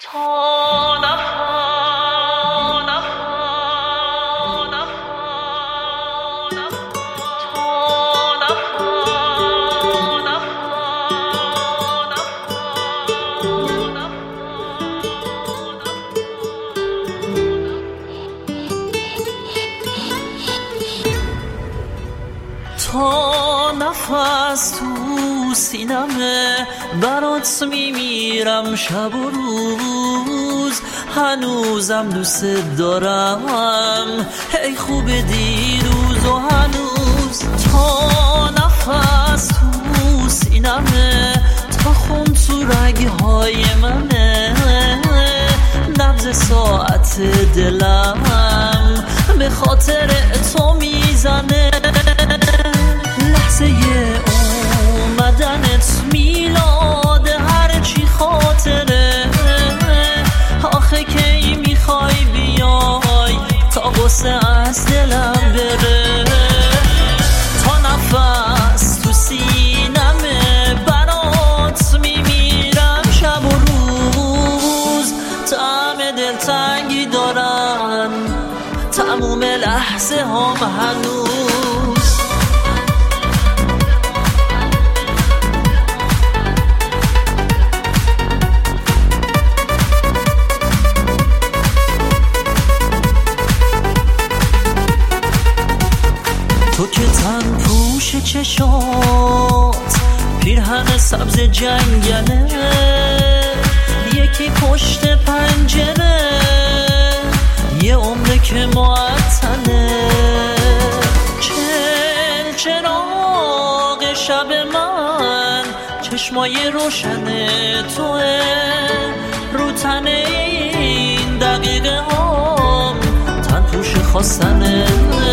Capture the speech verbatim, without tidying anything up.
تا نفس تو سینمه برات میمیرم شب و روز، هنوزم دوست دارم ای خوب دیروز و هنوز. تا نفس تو سینمه، تا خون تو رگهای منه، نبض ساعت دلم به خاطر تو میزنه. لحظه اومدنت میلاد هرچی خاطره، آخه کی میخوای بیای تا غصه از دلم بره. تا نفس تو سینمه برات میمیرم شب و روز، طعم دلتنگی دارن تموم لحظه هم هنوز. تو که تن پوش چشات، پیرهن سبز جنگله، یکی پشت پنجره، یه عمره که معطله. چل چراغ شب من چشمای روشن توه، رو تن این دقیقه هم تن پوش خواستنه.